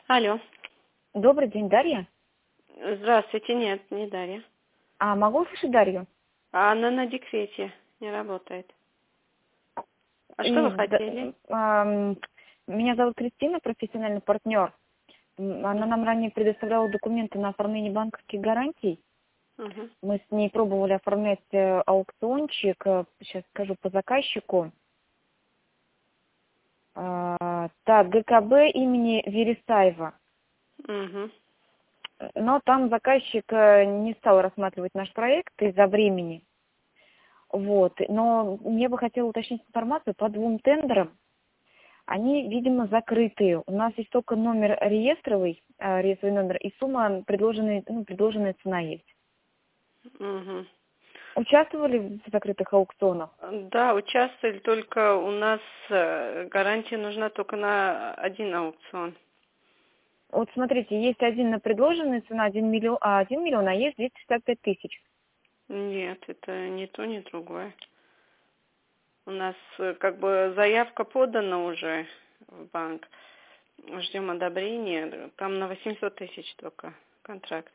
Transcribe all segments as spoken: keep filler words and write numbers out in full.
Алло. Добрый день, Дарья. Здравствуйте. Нет, не Дарья. А могу услышать Дарью? А она на декрете, не работает. А что И, вы да, хотели? ам, меня зовут Кристина, профессиональный партнер. М, Она нам ранее предоставляла документы на оформление банковских гарантий. Угу. Мы с ней пробовали оформлять э, аукциончик, э, сейчас скажу по заказчику. А, так, ГКБ имени Вересаева. Угу. Но там заказчик э, не стал рассматривать наш проект из-за времени. Вот. Но мне бы хотела уточнить информацию по двум тендерам. Они, видимо, закрытые. У нас есть только номер реестровый, э, реестровый номер, и сумма, предложенная, ну, предложенная цена есть. Угу. Участвовали в закрытых аукционах? Да, участвовали, только у нас э, гарантия нужна только на один аукцион. Вот смотрите, есть один на предложенную цена, один миллион, а один миллион, а есть двести шестьдесят пять тысяч. Нет, это не то, ни другое. У нас э, как бы заявка подана уже в банк. Ждем одобрения. Там на восемьсот тысяч только контракт.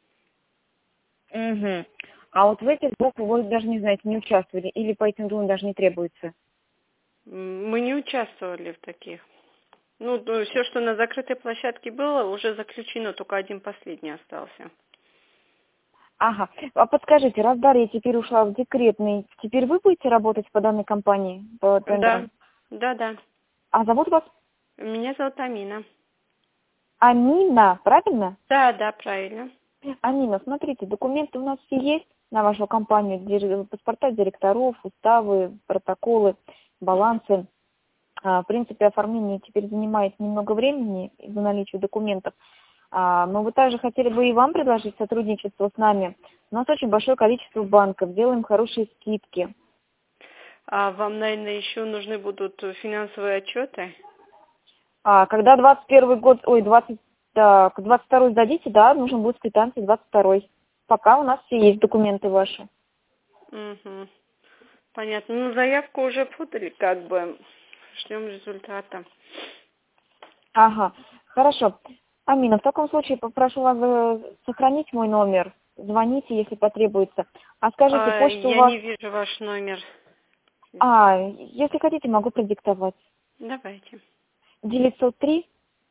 Угу. А вот в этих двух вы даже не знаете, не участвовали, или по этим двум даже не требуется? М, Мы не участвовали в таких. Ну, все, что на закрытой площадке было, уже заключено, только один последний остался. Ага. А подскажите, раз Дарья теперь ушла в декретный, теперь вы будете работать по данной компании, по Да, тендерам? да, да. А зовут вас Меня зовут Амина. Амина, правильно? Да, да, правильно. Амина, смотрите, документы у нас все есть на вашу компанию, дир- паспорта директоров, уставы, протоколы, балансы. А, В принципе, оформление теперь занимает немного времени из-за наличия документов. А, Но мы также хотели бы и вам предложить сотрудничество с нами. У нас очень большое количество банков, делаем хорошие скидки. А вам, наверное, еще нужны будут финансовые отчеты? А когда двадцать первый год, ой, двадцать, так, двадцать второй сдадите, да, нужен будет квитанция двадцать второй. Пока у нас все есть документы ваши. Угу. Понятно. Ну, заявку уже подали, как бы. Ждем результата. Ага, хорошо. Амина, в таком случае попрошу вас э, сохранить мой номер. Звоните, если потребуется. А скажите, А, почта у я вас... не вижу ваш номер. А, если хотите, могу продиктовать. Давайте. девятьсот три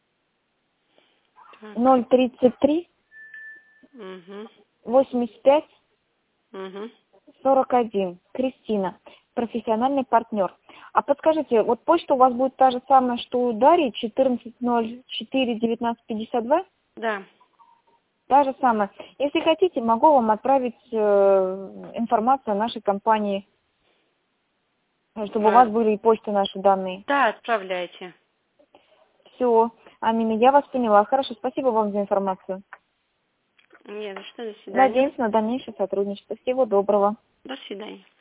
Так. ноль тридцать три Угу. восемьдесят пять Угу. сорок один. Кристина, профессиональный партнер. А подскажите, вот почта у вас будет та же самая, что у Дарьи, четырнадцать ноль четыре девятнадцать пятьдесят два? Да. Та же самая. Если хотите, могу вам отправить э, информацию о нашей компании, чтобы у вас А, были и почты наши данные. да, отправляйте. Все, Амина, я вас поняла. Хорошо, спасибо вам за информацию. Не за что, до свидания. Надеемся на дальнейшее сотрудничество. Всего доброго. До свидания.